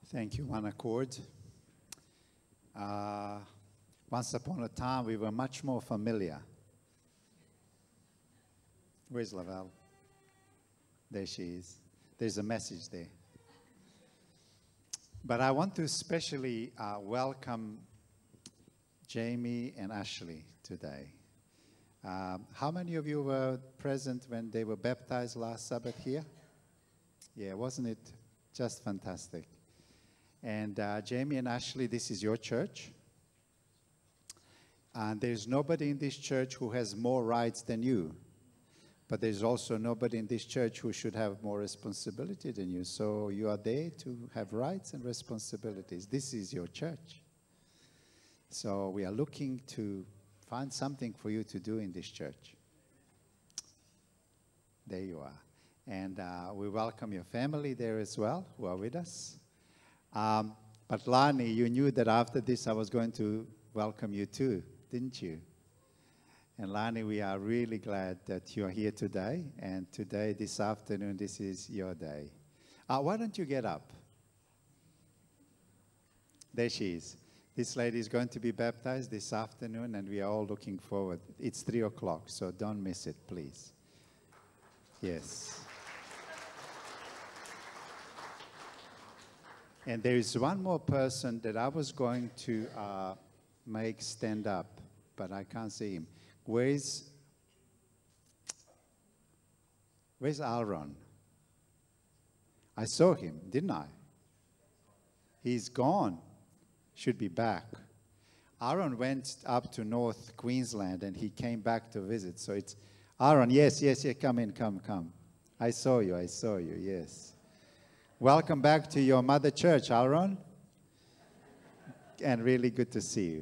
Thank you, One Accord. Once upon a time, we were much more familiar. Where's Lavelle? There she is. There's a message there. But I want to especially welcome Jamie and Ashley today. How many of you were present when they were baptized last Sabbath here? Yeah, wasn't it just fantastic? And Jamie and Ashley, this is your church. And there's nobody in this church who has more rights than you. But there's also nobody in this church who should have more responsibility than you. So you are there to have rights and responsibilities. This is your church. So we are looking to find something for you to do in this church. There you are. And we welcome your family there as well, who are with us. But Lani, you knew that after this I was going to welcome you too, didn't you? And Lani, we are really glad that you are here today. And today, this afternoon, this is your day. Why don't you get up? There she is. This lady is going to be baptized this afternoon, and we are all looking forward. It's 3 o'clock, so don't miss it, please. Yes. And there is one more person that I was going to make stand up, but I can't see him. Where's Aaron? I saw him, didn't I? He's gone. Should be back. Aaron went up to North Queensland and he came back to visit. So it's Aaron. Yes, come in, come. I saw you, yes. Welcome back to your mother church, Aaron. And really good to see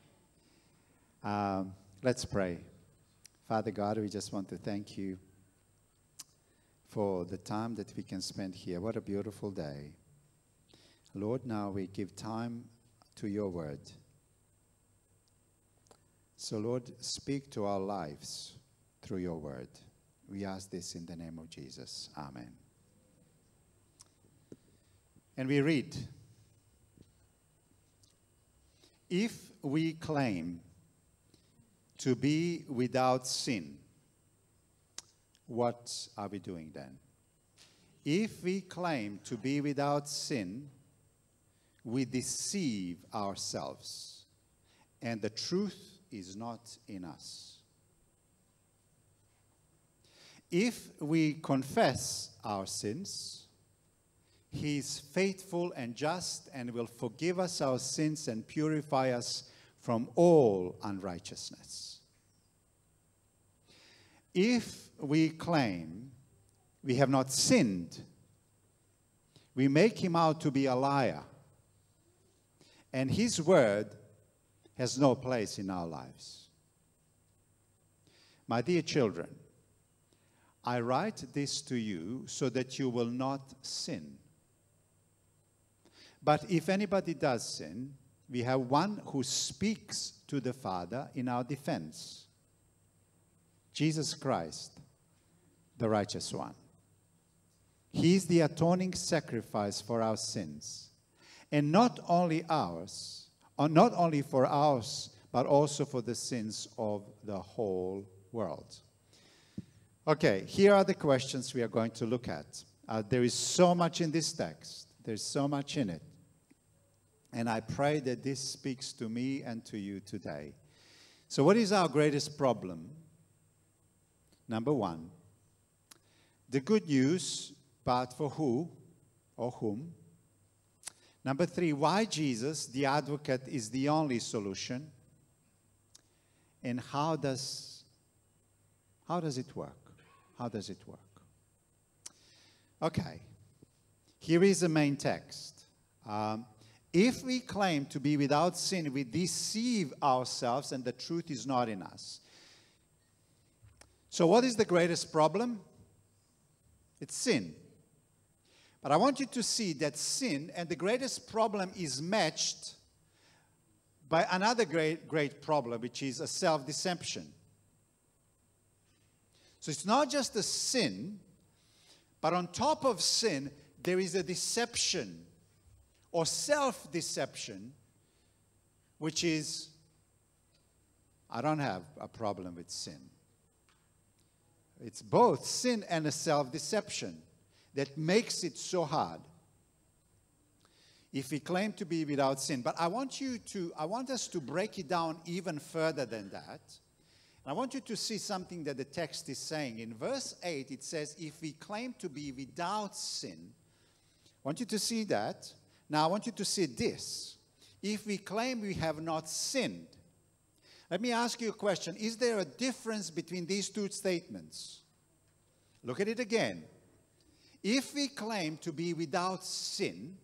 you. Let's pray. Father God, we just want to thank you for the time that we can spend here. What a beautiful day. Lord, now we give time to your word. So, Lord, speak to our lives through your word. We ask this in the name of Jesus. Amen. And we read, if we claim to be without sin, what are we doing then? If we claim to be without sin, we deceive ourselves, and the truth is not in us. If we confess our sins, he is faithful and just and will forgive us our sins and purify us from all unrighteousness. If we claim we have not sinned, we make him out to be a liar, and his word has no place in our lives. My dear children, I write this to you so that you will not sin. But if anybody does sin, we have one who speaks to the Father in our defense, Jesus Christ, the righteous one. He is the atoning sacrifice for our sins, and not only ours, or not only for ours, but also for the sins of the whole world. Okay, here are the questions we are going to look at. There is so much in this text. There's so much in it. And I pray that this speaks to me and to you today. So what is our greatest problem? Number one, the good news, but for who or whom? Number three, why Jesus, the advocate, is the only solution. And how does it work? How does it work? Okay, here is the main text. If we claim to be without sin, we deceive ourselves and the truth is not in us. So what is the greatest problem? It's sin. But I want you to see that sin and the greatest problem is matched by another great problem, which is a self-deception. So it's not just a sin, but on top of sin, there is a deception or self-deception, which is, I don't have a problem with sin. It's both sin and a self-deception that makes it so hard. If we claim to be without sin. But I want us to break it down even further than that. And I want you to see something that the text is saying. In verse 8, it says, if we claim to be without sin, I want you to see that. Now, I want you to see this. If we claim we have not sinned, let me ask you a question. Is there a difference between these two statements? Look at it again. If we claim to be without sin,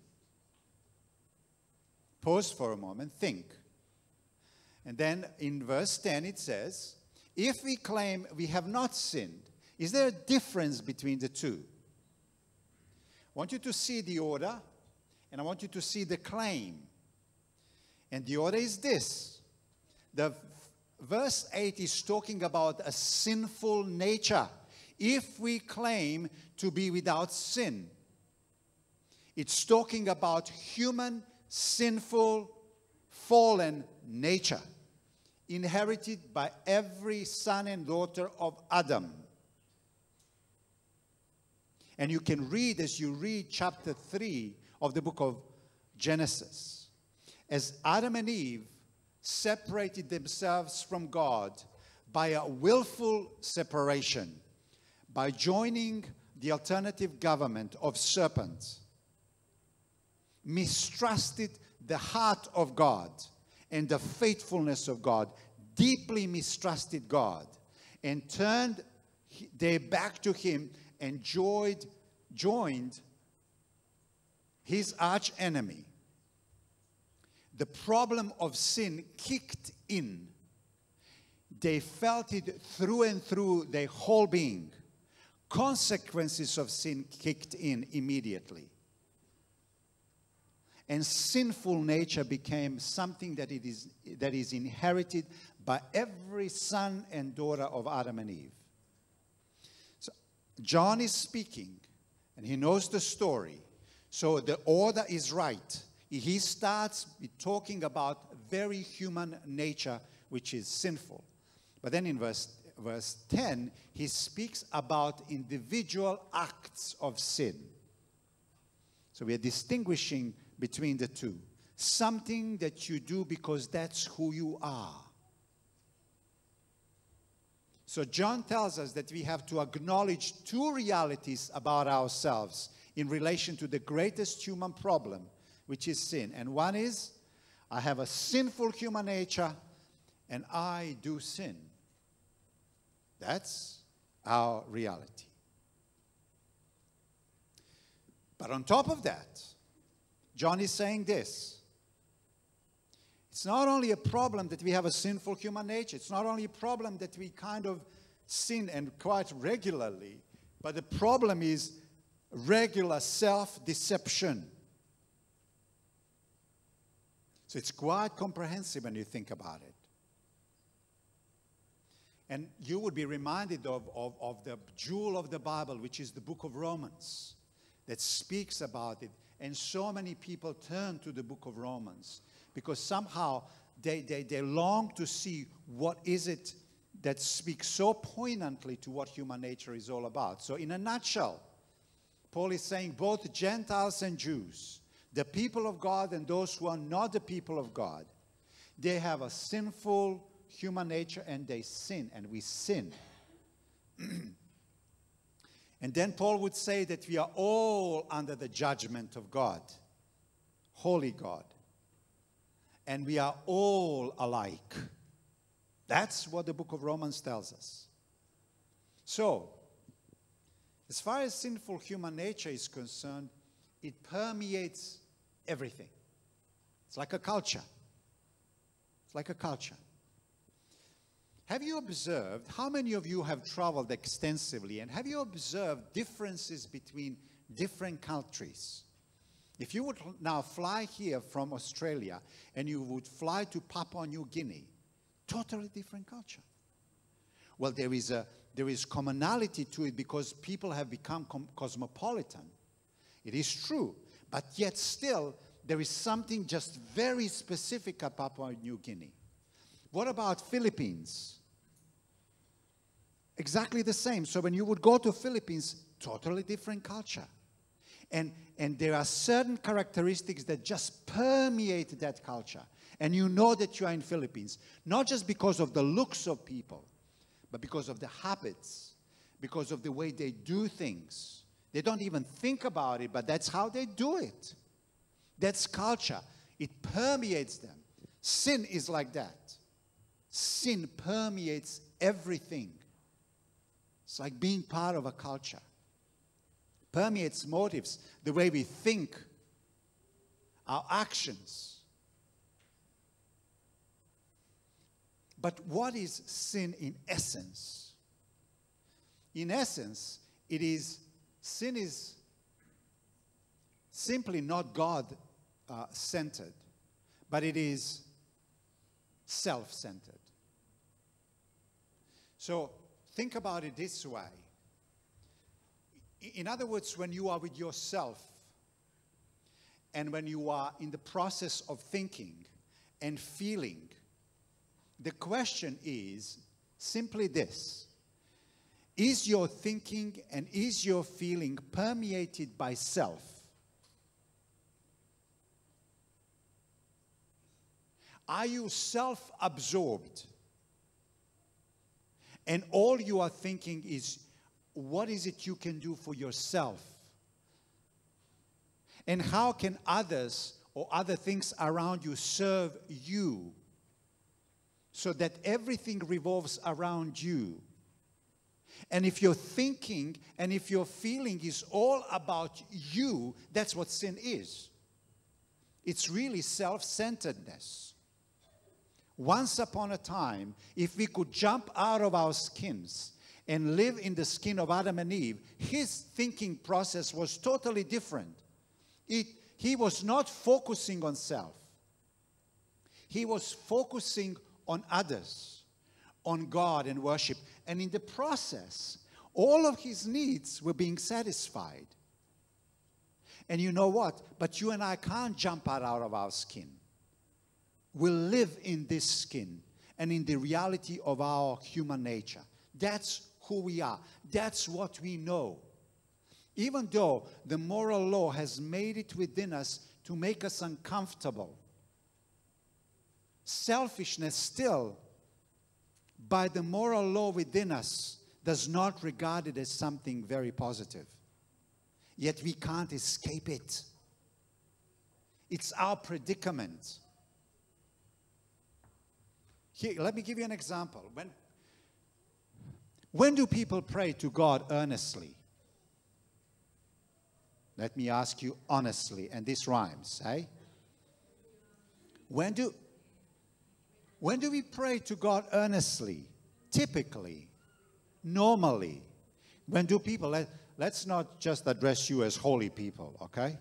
pause for a moment, think. And then in verse 10 it says, if we claim we have not sinned, is there a difference between the two? I want you to see the order, and I want you to see the claim. And the order is this. The verse 8 is talking about a sinful nature. If we claim to be without sin, it's talking about human, sinful, fallen nature, inherited by every son and daughter of Adam. And you can read, as you read chapter 3 of the book of Genesis, as Adam and Eve separated themselves from God by a willful separation, by joining the alternative government of serpents, mistrusted the heart of God and the faithfulness of God, deeply mistrusted God, and turned their back to him and joined his arch enemy. The problem of sin kicked in. They felt it through and through their whole being. Consequences of sin kicked in immediately. And sinful nature became something that is inherited by every son and daughter of Adam and Eve. So John is speaking, and he knows the story. So the order is right. He starts with talking about very human nature, which is sinful. But then in verse 10, he speaks about individual acts of sin. So we are distinguishing between the two. Something that you do because that's who you are. So John tells us that we have to acknowledge two realities about ourselves in relation to the greatest human problem, which is sin. And one is, I have a sinful human nature and I do sin. That's our reality. But on top of that, John is saying this. It's not only a problem that we have a sinful human nature. It's not only a problem that we kind of sin and quite regularly, but the problem is regular self-deception. So it's quite comprehensive when you think about it. And you would be reminded of the jewel of the Bible, which is the book of Romans, that speaks about it. And so many people turn to the book of Romans because somehow they long to see what is it that speaks so poignantly to what human nature is all about. So in a nutshell, Paul is saying both Gentiles and Jews, the people of God and those who are not the people of God, they have a sinful human nature and they sin, and we sin. And then Paul would say that we are all under the judgment of God, holy God. And we are all alike. That's what the book of Romans tells us. So, as far as sinful human nature is concerned, it permeates everything. It's like a culture. It's like a culture. Have you observed, how many of you have traveled extensively, and have you observed differences between different countries? If you would now fly here from Australia and you would fly to Papua New Guinea, totally different culture. Well, there is commonality to it because people have become cosmopolitan. It is true, but yet still there is something just very specific about Papua New Guinea. What about Philippines? Exactly the same. So when you would go to Philippines, totally different culture. And there are certain characteristics that just permeate that culture. And you know that you are in Philippines, not just because of the looks of people, but because of the habits, because of the way they do things. They don't even think about it, but that's how they do it. That's culture. It permeates them. Sin is like that. Sin permeates everything. It's like being part of a culture. Permeates motives, the way we think, our actions. But what is sin in essence? In essence, sin is simply not God-centered, but it is self-centered. So think about it this way. In other words, when you are with yourself and when you are in the process of thinking and feeling, the question is simply this: is your thinking and is your feeling permeated by self? Are you self-absorbed? And all you are thinking is, what is it you can do for yourself? And how can others or other things around you serve you so that everything revolves around you? And if your thinking and if your feeling is all about you, that's what sin is. It's really self-centeredness. Once upon a time, if we could jump out of our skins and live in the skin of Adam and Eve, his thinking process was totally different. He was not focusing on self. He was focusing on others, on God and worship. And in the process, all of his needs were being satisfied. And you know what? But you and I can't jump out of our skin. We'll live in this skin and in the reality of our human nature. That's who we are. That's what we know. Even though the moral law has made it within us to make us uncomfortable, selfishness still, by the moral law within us, does not regard it as something very positive. Yet we can't escape it. It's our predicament. Here, let me give you an example. When do people pray to God earnestly? Let me ask you honestly, and this rhymes, eh? When do we pray to God earnestly? Typically, normally. When do people, let's not just address you as holy people, okay?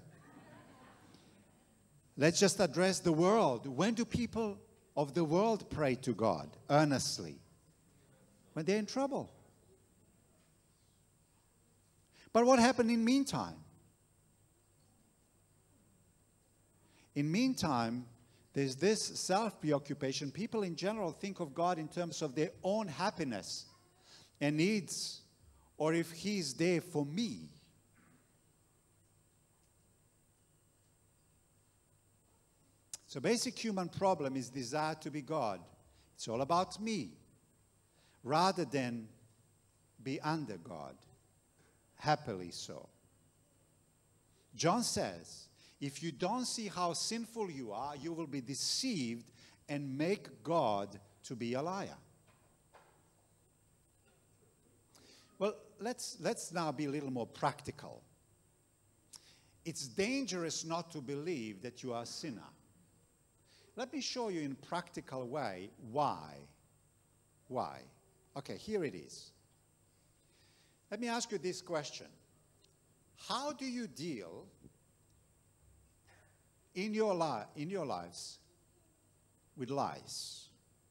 Let's just address the world. When do people of the world pray to God earnestly? When they're in trouble. But what happened in meantime? In meantime, there's this self-preoccupation. People in general think of God in terms of their own happiness and needs, or if he's there for me. So basic human problem is desire to be God. It's all about me, rather than be under God, happily so. John says, if you don't see how sinful you are, you will be deceived and make God to be a liar. Well, let's now be a little more practical. It's dangerous not to believe that you are a sinner. Let me show you in a practical way why. Why? Okay, here it is. Let me ask you this question. How do you deal in your lives with lies?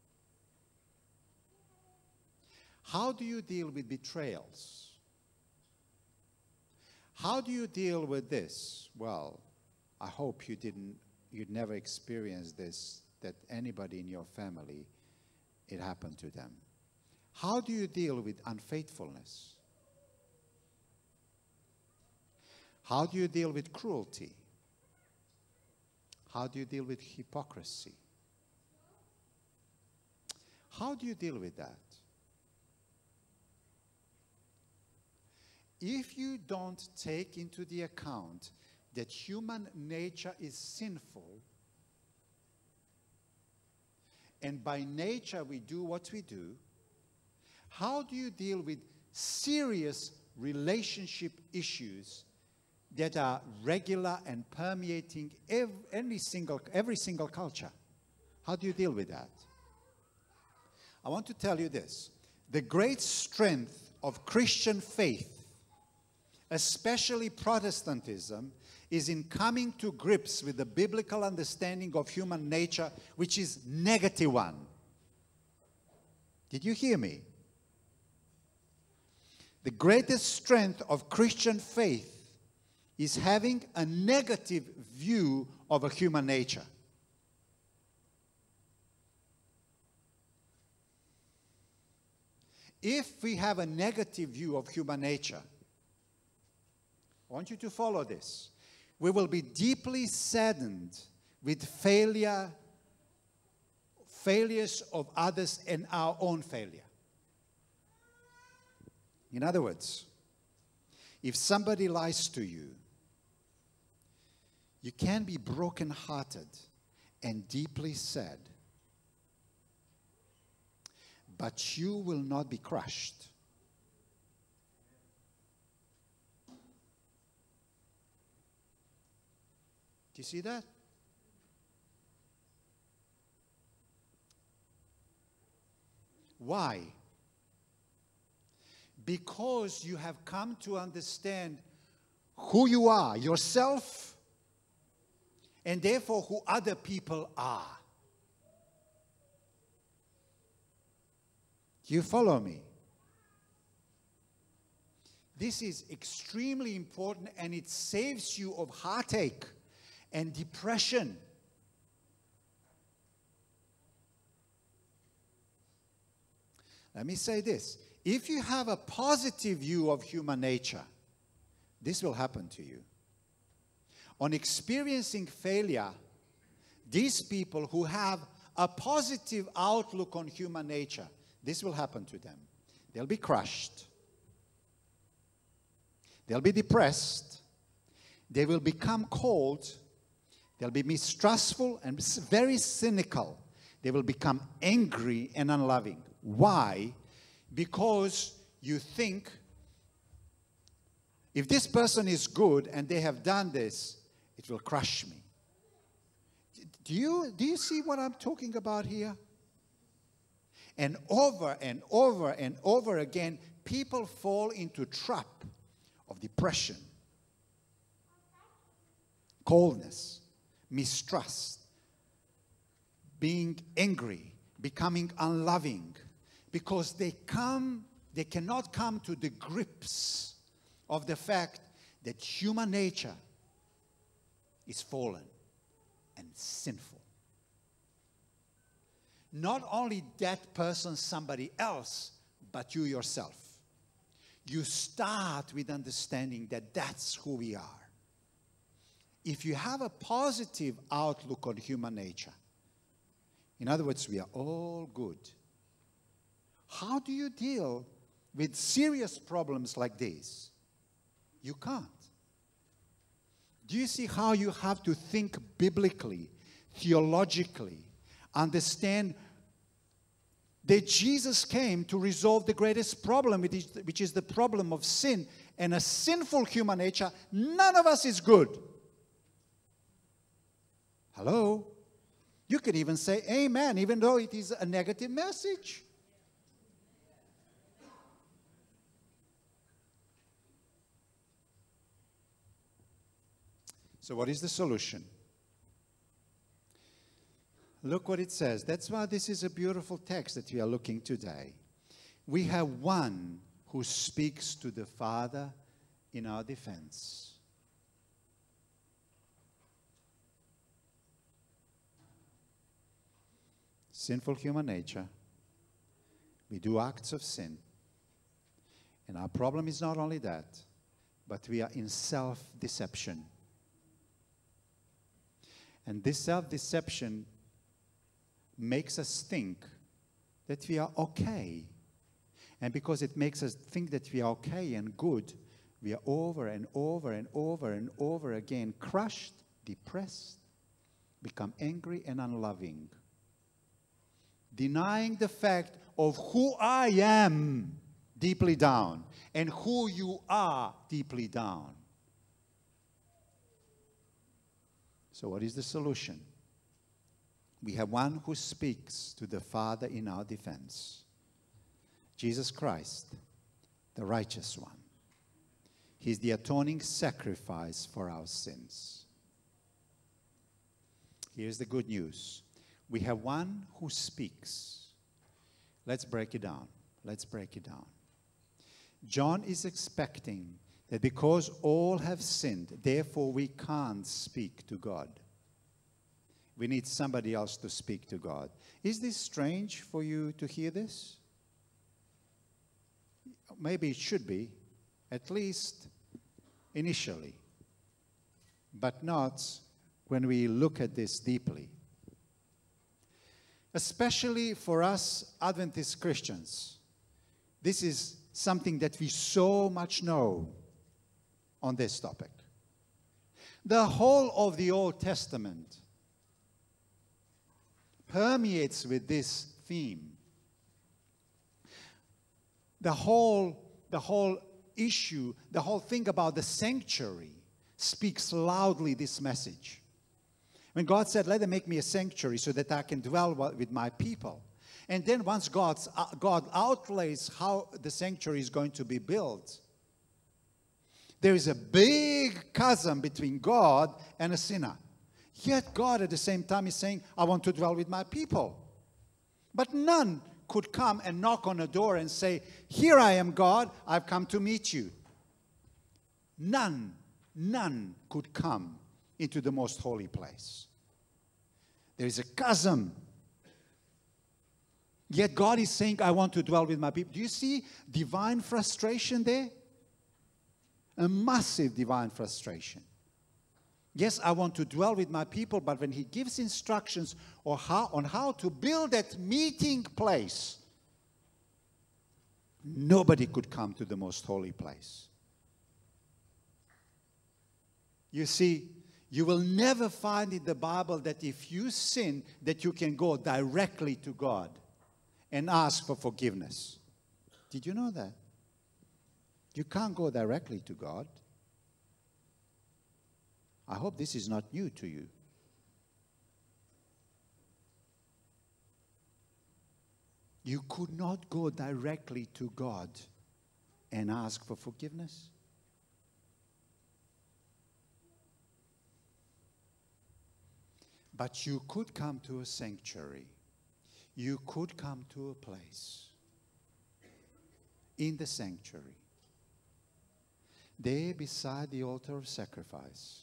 How do you deal with betrayals? How do you deal with this? Well, I hope you'd never experienced this, that anybody in your family, it happened to them. How do you deal with unfaithfulness? How do you deal with cruelty? How do you deal with hypocrisy? How do you deal with that? If you don't take into the account that human nature is sinful, and by nature we do what we do, how do you deal with serious relationship issues that are regular and permeating every single culture? How do you deal with that? I want to tell you this. The great strength of Christian faith, especially Protestantism, is in coming to grips with the biblical understanding of human nature, which is negative one. Did you hear me? The greatest strength of Christian faith is having a negative view of a human nature. If we have a negative view of human nature, I want you to follow this. We will be deeply saddened with failures of others and our own failure. In other words, if somebody lies to you, you can be brokenhearted and deeply sad, but you will not be crushed. Do you see that? Why? Because you have come to understand who you are, yourself, and therefore who other people are. Do you follow me? This is extremely important, and it saves you of heartache and depression. Let me say this. If you have a positive view of human nature, this will happen to you. On experiencing failure, these people who have a positive outlook on human nature, this will happen to them. They'll be crushed. They'll be depressed. They will become cold. They'll be mistrustful and very cynical. They will become angry and unloving. Why? Because you think, if this person is good and they have done this, it will crush me. Do you see what I'm talking about here? And over and over and over again, people fall into trap of depression, coldness, mistrust, being angry, becoming unloving, because they cannot come to the grips of the fact that human nature is fallen and sinful. Not only that person, somebody else, but you yourself. You start with understanding that that's who we are. If you have a positive outlook on human nature, in other words, we are all good. How do you deal with serious problems like these? You can't. Do you see how you have to think biblically, theologically, understand that Jesus came to resolve the greatest problem, which is the problem of sin and a sinful human nature? None of us is good. Hello? You can even say amen, even though it is a negative message. So what is the solution? Look what it says. That's why this is a beautiful text that we are looking today. We have one who speaks to the Father in our defense. sinful human nature. We do acts of sin. And our problem is not only that, but we are in self-deception. And this self-deception makes us think that we are okay. And because it makes us think that we are okay and good, we are over and over and over and over again crushed, depressed, become angry and unloving, denying the fact of who I am deeply down and who you are deeply down. So what is the solution? We have one who speaks to the Father in our defense. Jesus Christ, the righteous one. He's the atoning sacrifice for our sins. Here's the good news. We have one who speaks. Let's break it down. Let's break it down. John is expecting that because all have sinned, therefore we can't speak to God. We need somebody else to speak to God. Is this strange for you to hear this? Maybe it should be, at least initially, but not when we look at this deeply. Especially for us Adventist Christians, this is something that we so much know on this topic. The whole of the Old Testament permeates with this theme. The whole issue, the whole thing about the sanctuary speaks loudly this message. When God said, let them make me a sanctuary so that I can dwell with my people. And then once God outlays how the sanctuary is going to be built, there is a big chasm between God and a sinner. Yet God at the same time is saying, I want to dwell with my people. But none could come and knock on a door and say, here I am, God, I've come to meet you. None could come into the most holy place. There is a chasm. Yet God is saying, I want to dwell with my people. Do you see divine frustration there? A massive divine frustration. Yes, I want to dwell with my people, but when he gives instructions on how to build that meeting place, nobody could come to the most holy place. You see, you will never find in the Bible that if you sin, that you can go directly to God and ask for forgiveness. Did you know that? You can't go directly to God. I hope this is not new to you. You could not go directly to God and ask for forgiveness. But you could come to a sanctuary. You could come to a place in the sanctuary, there beside the altar of sacrifice,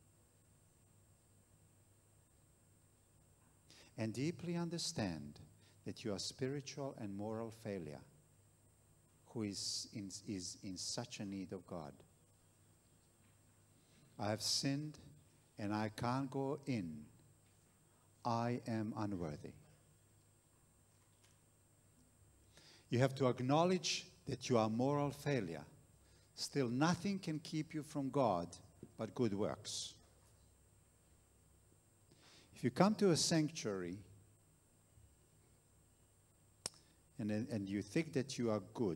and deeply understand that you are spiritual and moral failure who is in such a need of God. I have sinned and I can't go in. I am unworthy. You have to acknowledge that you are a moral failure. Still, nothing can keep you from God but good works. If you come to a sanctuary and you think that you are good,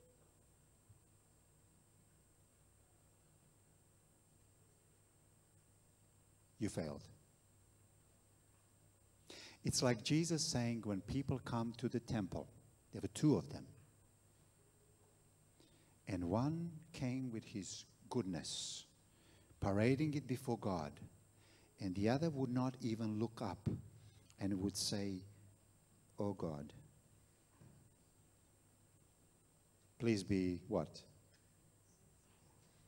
you failed. It's like Jesus saying when people come to the temple, there were two of them, and one came with his goodness, parading it before God, and the other would not even look up and would say, oh God, please be what?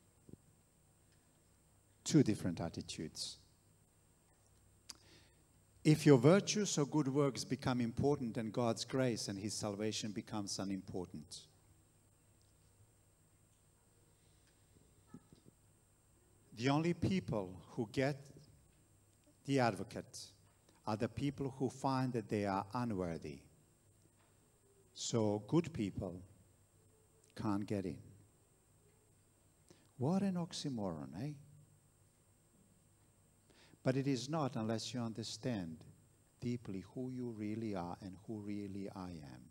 Two different attitudes. If your virtues or good works become important, then God's grace and His salvation becomes unimportant. The only people who get the advocate are the people who find that they are unworthy. So good people can't get in. What an oxymoron, eh? But it is not unless you understand deeply who you really are and who really I am.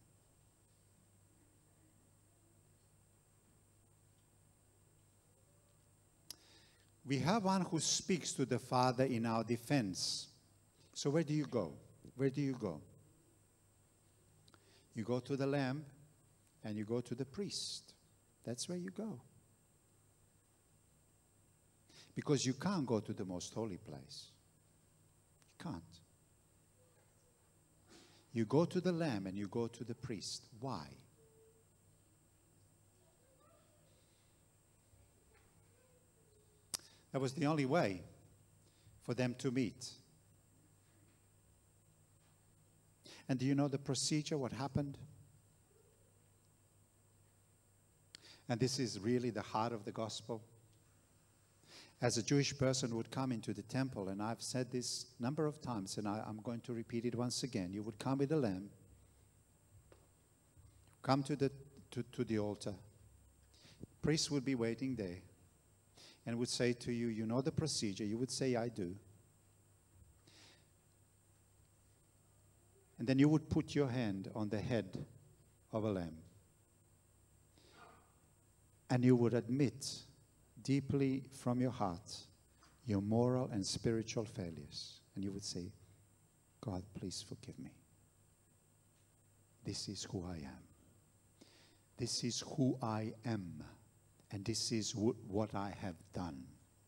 We have one who speaks to the Father in our defense. So where do you go? Where do you go? You go to the Lamb and you go to the priest. That's where you go. Because you can't go to the most holy place. You can't. You go to the Lamb and you go to the priest. Why? That was the only way for them to meet. And do you know the procedure, what happened? And this is really the heart of the gospel. As a Jewish person would come into the temple, and I've said this a number of times, and I'm going to repeat it once again. You would come with the lamb, come to the altar. Priest would be waiting there and would say to you, you know the procedure. You would say, I do. And then you would put your hand on the head of a lamb. And you would admit deeply from your heart your moral and spiritual failures. And you would say, God, please forgive me. This is who I am. This is who I am. And this is what I have done.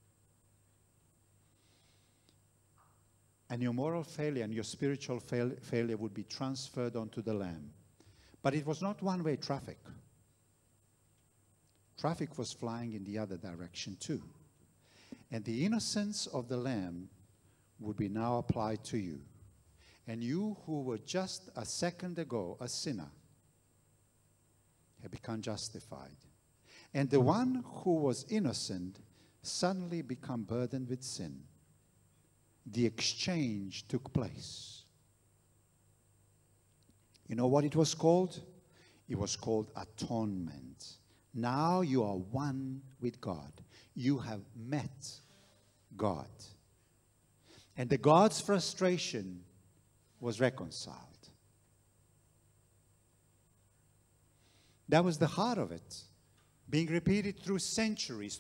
And your moral failure and your spiritual failure would be transferred onto the Lamb. But it was not one-way traffic. Traffic was flying in the other direction too. And the innocence of the Lamb would be now applied to you. And you who were just a second ago a sinner have become justified. And the one who was innocent suddenly become burdened with sin. The exchange took place. You know what it was called? It was called atonement. Now you are one with God. You have met God. And the God's frustration was reconciled. That was the heart of it. Being repeated through centuries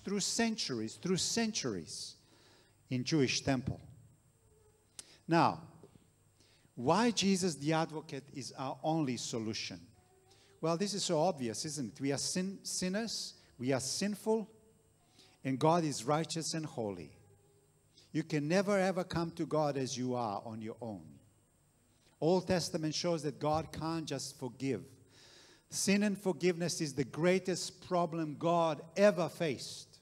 in Jewish temple. Now, why Jesus the Advocate is our only solution? Well, this is so obvious, isn't it? We are sinners, we are sinful, and God is righteous and holy. You can never ever come to God as you are on your own. Old Testament shows that God can't just forgive. Sin and forgiveness is the greatest problem God ever faced.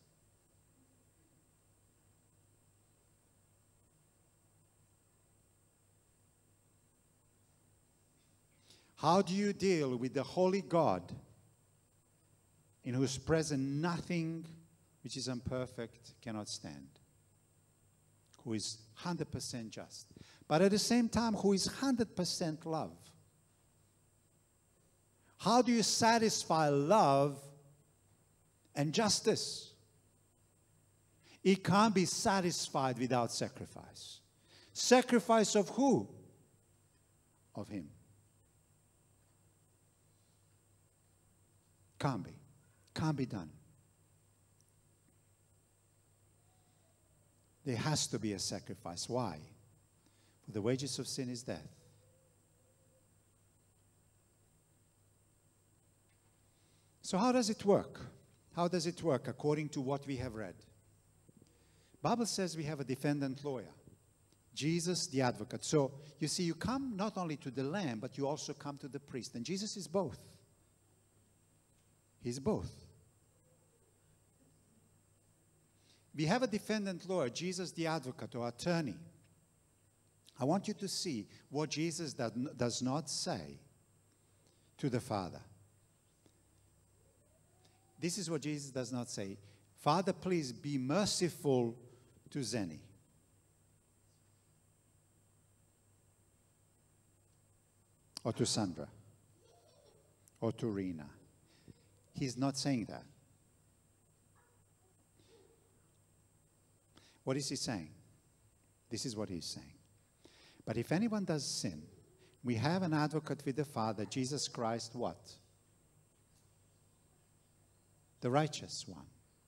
How do you deal with the holy God in whose presence nothing which is imperfect cannot stand? Who is 100% just, but at the same time who is 100% love? How do you satisfy love and justice? It can't be satisfied without sacrifice. Sacrifice of who? Of Him. Can't be. Can't be done. There has to be a sacrifice. Why? For the wages of sin is death. So how does it work? How does it work according to what we have read? Bible says we have a defendant lawyer, Jesus the advocate. So you see, you come not only to the Lamb, but you also come to the priest. And Jesus is both. He's both. We have a defendant lawyer, Jesus the advocate or attorney. I want you to see what Jesus does not say to the Father. This is what Jesus does not say. Father, please be merciful to Zeni. Or to Sandra. Or to Rena. He's not saying that. What is he saying? This is what he's saying. But if anyone does sin, we have an advocate with the Father, Jesus Christ, what? The righteous one.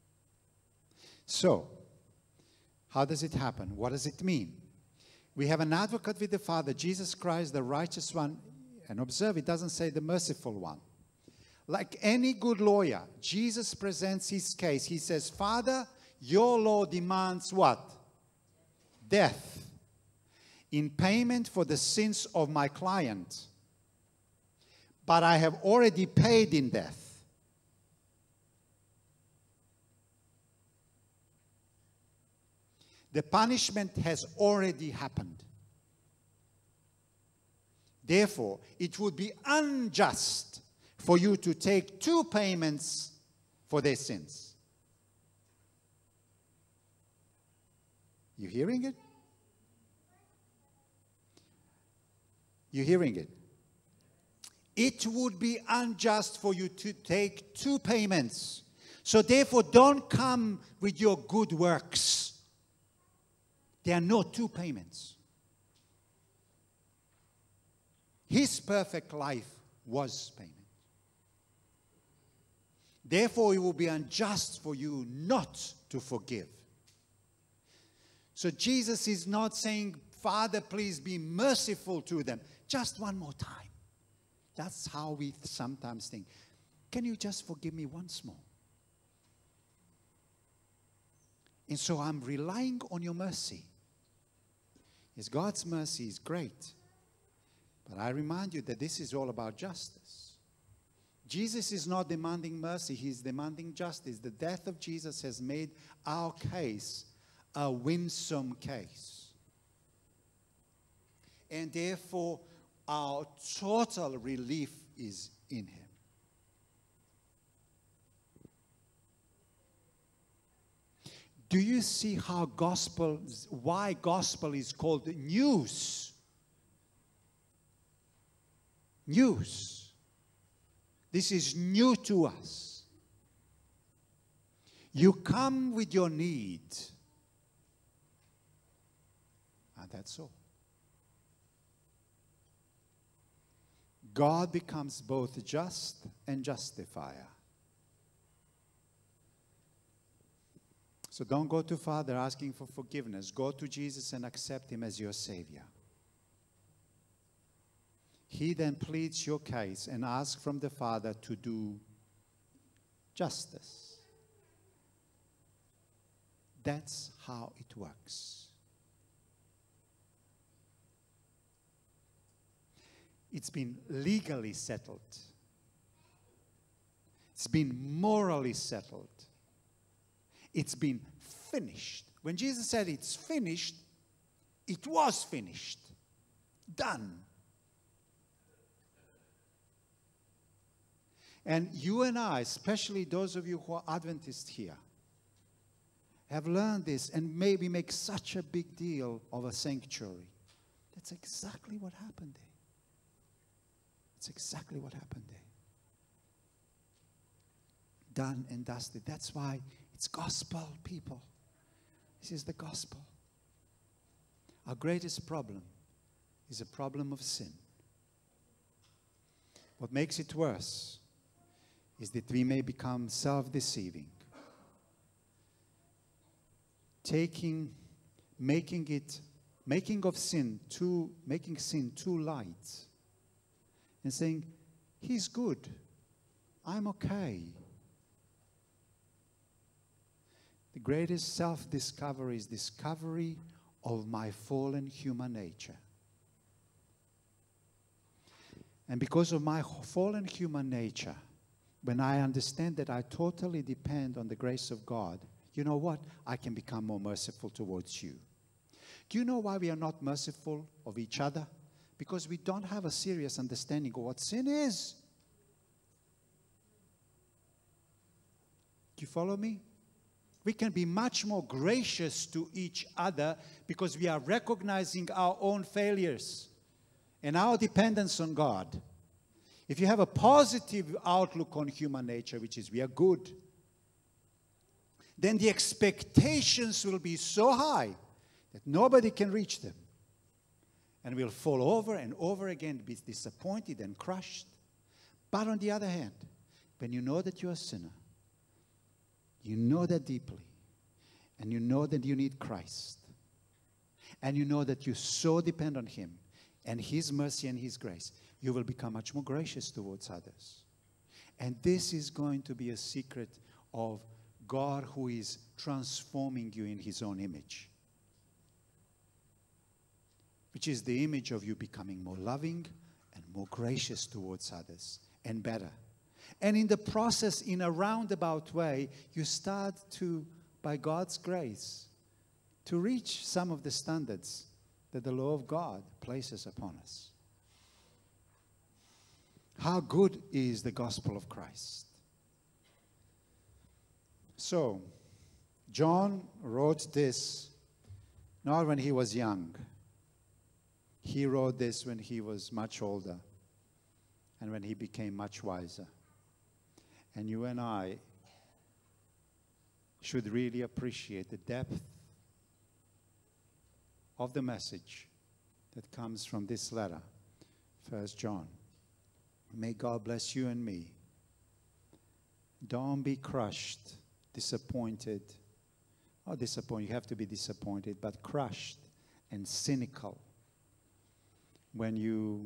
So, how does it happen? What does it mean? We have an advocate with the Father, Jesus Christ, the righteous one. And observe, it doesn't say the merciful one. Like any good lawyer, Jesus presents his case. He says, Father, your law demands what? Death. In payment for the sins of my client. But I have already paid in death. The punishment has already happened. Therefore, it would be unjust for you to take two payments for their sins. You hearing it? You hearing it? It would be unjust for you to take two payments. So therefore, don't come with your good works. There are no two payments. His perfect life was payment. Therefore, it will be unjust for you not to forgive. So Jesus is not saying, Father, please be merciful to them. Just one more time. That's how we sometimes think. Can you just forgive me once more? And so I'm relying on your mercy. Yes, God's mercy is great. But I remind you that this is all about justice. Jesus is not demanding mercy, he's demanding justice. The death of Jesus has made our case a winsome case. And therefore, our total relief is in him. Do you see how why gospel is called news? News. This is new to us. You come with your need. And that's all. God becomes both just and justifier. So don't go to Father asking for forgiveness. Go to Jesus and accept him as your Savior. He then pleads your case and asks from the Father to do justice. That's how it works. It's been legally settled. It's been morally settled. It's been finished. When Jesus said it's finished, it was finished. Done. And you and I, especially those of you who are Adventists here, have learned this and maybe make such a big deal of a sanctuary. That's exactly what happened there. That's exactly what happened there. Done and dusted. That's why it's gospel, people. This is the gospel. Our greatest problem is a problem of sin. What makes it worse is that we may become self-deceiving. Making sin too light. And saying, he's good. I'm okay. The greatest self-discovery is discovery of my fallen human nature. And because of my fallen human nature, when I understand that I totally depend on the grace of God, you know what? I can become more merciful towards you. Do you know why we are not merciful of each other? Because we don't have a serious understanding of what sin is. Do you follow me? We can be much more gracious to each other because we are recognizing our own failures and our dependence on God. If you have a positive outlook on human nature, which is we are good, then the expectations will be so high that nobody can reach them. And we'll fall over and over again, be disappointed and crushed. But on the other hand, when you know that you're a sinner, you know that deeply, and you know that you need Christ, and you know that you so depend on Him and His mercy and His grace, you will become much more gracious towards others. And this is going to be a secret of God who is transforming you in His own image, which is the image of you becoming more loving and more gracious towards others and better. And in the process, in a roundabout way, you start to, by God's grace, to reach some of the standards that the law of God places upon us. How good is the gospel of Christ? So, John wrote this not when he was young. He wrote this when he was much older and when he became much wiser. And you and I should really appreciate the depth of the message that comes from this letter, 1 John. May God bless you and me. Don't be crushed, disappointed. Not disappointed, you have to be disappointed, but crushed and cynical when you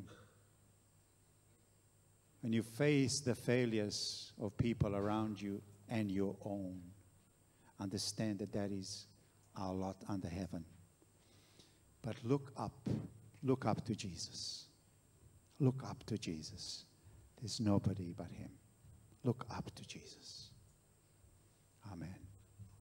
face the failures of people around you and your own. Understand that that is our lot under heaven. But look up to Jesus. Look up to Jesus. There's nobody but Him. Look up to Jesus. Amen.